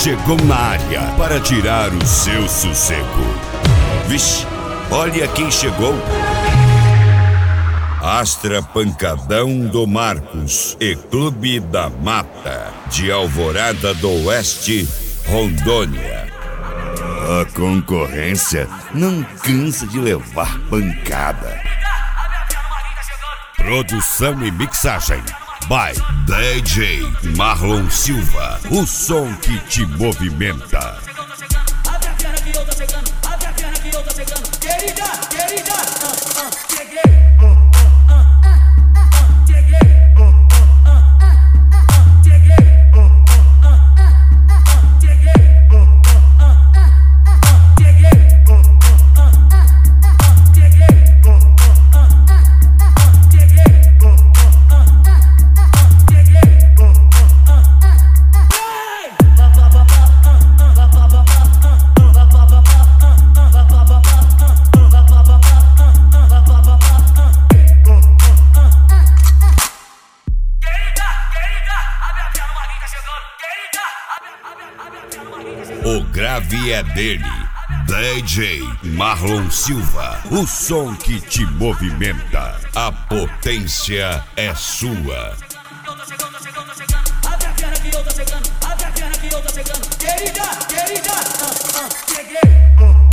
chegou na área para tirar o seu sossego. Vixe, olha quem chegou. Astra Pancadão do Marcos e Clube da Mata, de Alvorada do Oeste, Rondônia. A concorrência não cansa de levar pancada. Produção e mixagem by DJ Marlon Silva, o som que te movimenta. Abre a perna que eu tô chegando, abre a perna que eu tô chegando. Querida, cheguei. Cheguei. O grave é dele, DJ Marlon Silva, o som que te movimenta. A potência é sua. Abre a perna que eu tô chegando, abre a perna que eu tô chegando. Querida, cheguei.